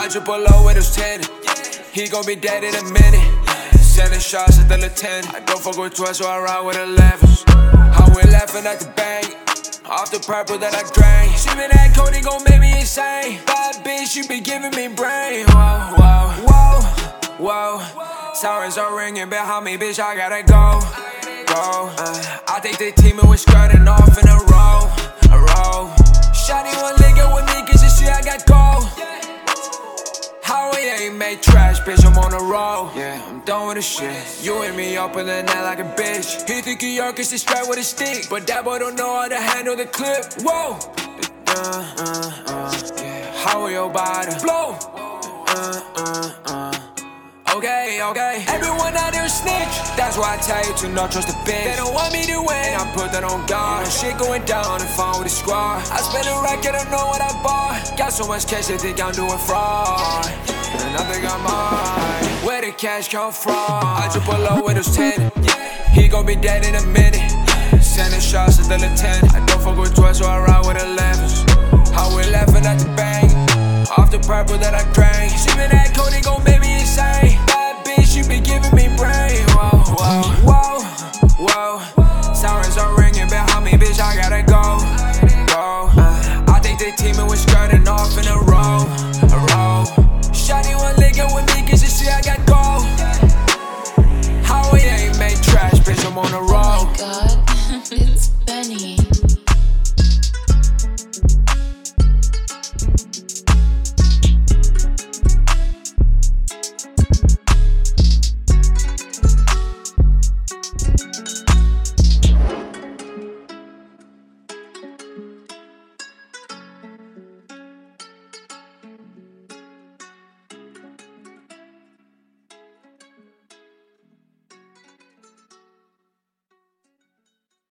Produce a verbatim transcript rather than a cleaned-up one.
I just pull up with his ten. He gon' be dead in a minute. Sending shots at the lieutenant. I don't fuck with twelve, so I ride with elevens. How we laughing at the bank. Off the purple that I drank. Sippin' that Cody gon' make me insane. Bad bitch, you be giving me brain. Whoa, whoa, whoa, whoa. Sirens are ringing behind me, bitch, I gotta go. Go. Uh, I think the team was skirting off in a row. A row. Shawty one lick it with me, cause you see I got gold. How we ain't made trash, bitch, I'm on the road. Yeah, I'm done with the shit. You hit me up in the night like a bitch. He think he York is straight with a stick, but that boy don't know how to handle the clip. Whoa! Uh, uh, uh, yeah. How will your body blow? Uh, uh, uh. Okay, okay. Everyone out there snitch. That's why I tell you to not trust a bitch. They don't want me to win, I put that on guard. Shit going down and phone with the squad. I spend a rack, I don't know what I bought. Got so much cash, they think I'm doing fraud. And I think I'm mine. Where the cash come from? I just pull up with his ten. He gon' be dead in a minute. Sending shots at the lieutenant. I don't fuck with twelve, so I ride with elevens. How we laughing at the bank. Off the purple that I drank. Sippin' that Cody gon' make me insane.